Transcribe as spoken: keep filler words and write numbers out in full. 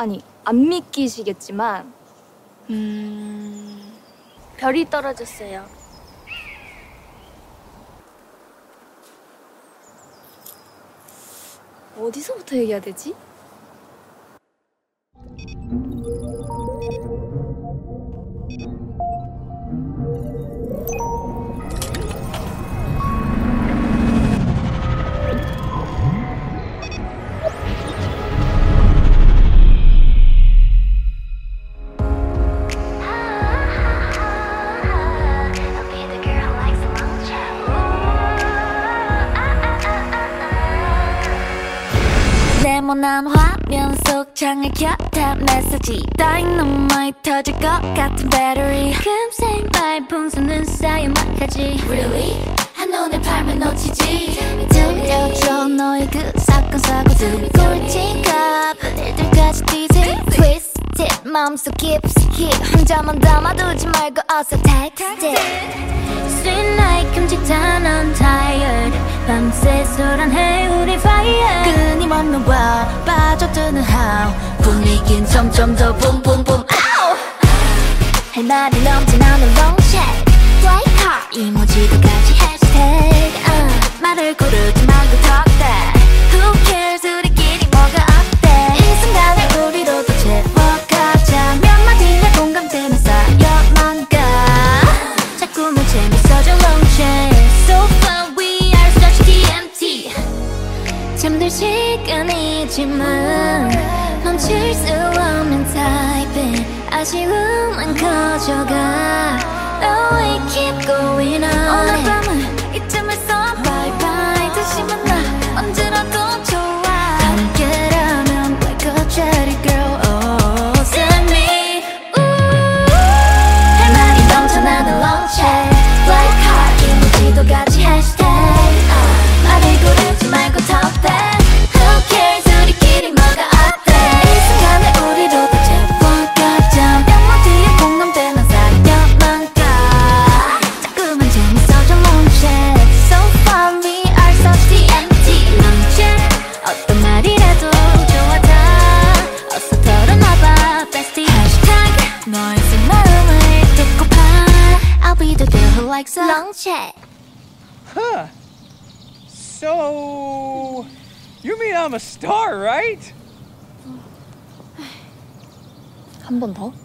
아니, 안 믿기시겠지만 음... 별이 떨어졌어요. 어디서부터 얘기해야 되지? 네모난 화면 속 창을 켰다 메시지 따윈 너무 많이 터질 것 같은 배터리 금세 말풍선은 쌓여만까지 Really? 한눈에 팔면 놓치지 들려줘 너의 그 사건 사고들 꿀팁과 일들까지 디테일 Twisted 마음속 깊숙이 혼자만 담아두지 말고 어서 text it Sweet like 끔찍한 I'm tired 밤새 소란해 우리 fire 끊임없는 wow 빠져드는 how 분위긴 점점 더 붐붐붐 아우 할 말이 넘쳐나는 long chat Fly car 이모지도까지 hashtag uh. 말을 고르지 말고 talk that Who cares 우리끼리 뭐가 어때 이 순간을 우리로 더 채워가자 몇 마디의 공감대는 쌓여만 가 자꾸만 재밌어져 long chat So fun we are such 티엠티 잠들 시간이지만 멈출 수 없는 타입인 아쉬움은 커져가 Oh we keep going on 오늘 밤은 이쯤에서 bye bye 다시 만나 언제라도 좋아 함께라면 like a cherry girl Oh send me ooh 할 말이 넘쳐나는 long chat Fly car 이모지도 같이 hashtag uh. 말을 고르지 말고 talk that Who cares 우리끼리 뭐가 어때 이 순간에 우리로 더 채워가자 몇 마디의 공감대는 쌓여만 가 자꾸만 재밌어져 long chat So fun we are such 티엠티 long chat 어떤 말이라도 좋아 다 어서 털어놔봐 bestie Hashtag 너의 속마음을 듣고파 I'll be the girl who likes a long chat Huh. So, you mean I'm a star, right? 한 번 더?